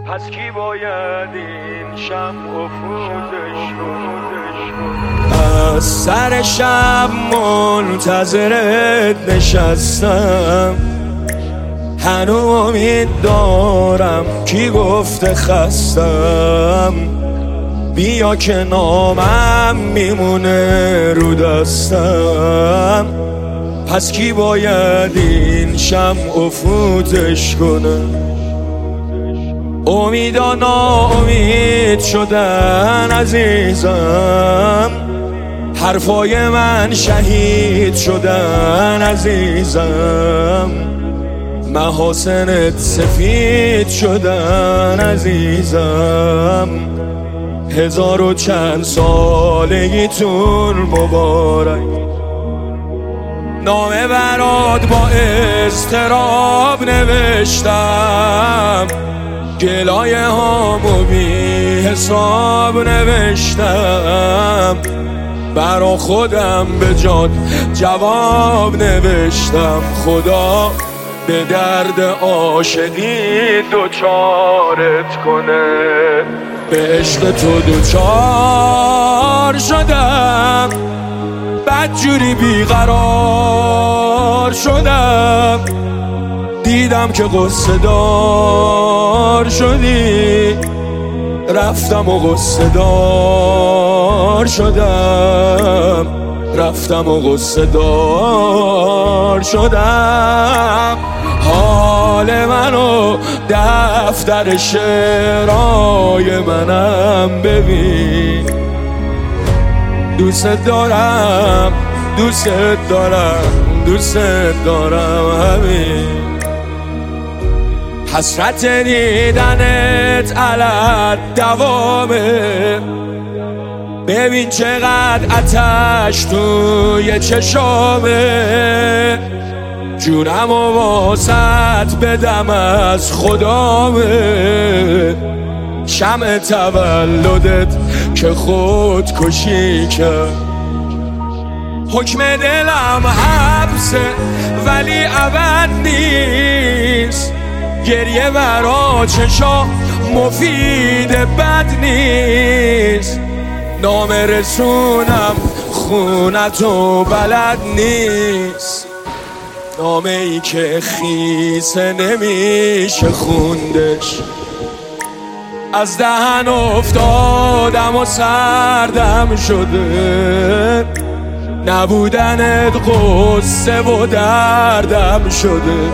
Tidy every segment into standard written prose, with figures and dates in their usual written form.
پس کی باید این شمع افروزش از سر شب منتظرت نشستم، هنو امید دارم کی گفته خستم، بیا که نامم میمونه رو دستم، پس کی باید این شمع افروزش کنه. امیدا ناامید شدن عزیزم، حرفای من شهید شدن عزیزم، محاسنت سفید شدن عزیزم، 1000 و چند سالگیتون مبارک. نامه برات با اضطراب نوشتم، گلایه هامو بی حساب نوشتم، برا خودم به جات جواب نوشتم، خدا به درد عاشقی دوچارت کنه. به عشق تو دوچار شدم، بدجوری بیقرار شدم، دیدم که قصه دار شدی، رفتم و قصه دار شدم، رفتم و قصه دار شدم. حال منو دفتر شعرهای منم ببین، دوست دارم دوست دارم دوست دارم همین. حسرت دیدنت علت دوامه، ببین چقدر آتش توی چشامه، جونم و واسط بدم از خدامه، شمع تولدت که خود کشی کرد. حکم دلم حبسه ولی ابد نیست، گریه برا چشا مفید بد نیست، نامه رسونم خونتو بلد نیست، نامه ای که خیسه نمیشه خوندش، از دهن افتادم و سردم شده، نبودنت قصه و دردم شده،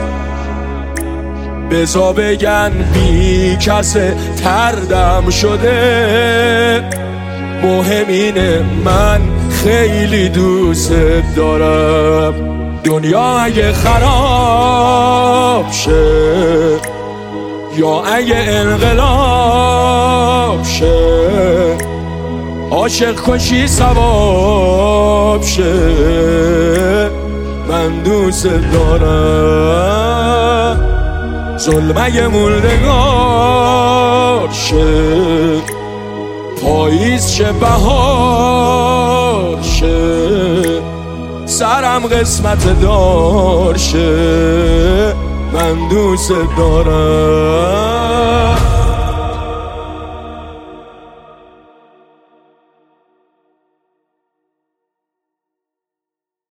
بزا بگن بی کسه تردم شده، مهم اینه من خیلی دوست دارم. دنیا اگه خراب شه یا اگه انقلاب شه، عاشق کشی ثواب شه، من دوست دارم. ظلم اگه موندگار شه، پاییز شه بهار شه، سرم قسمت دار شه، من دوست دارم.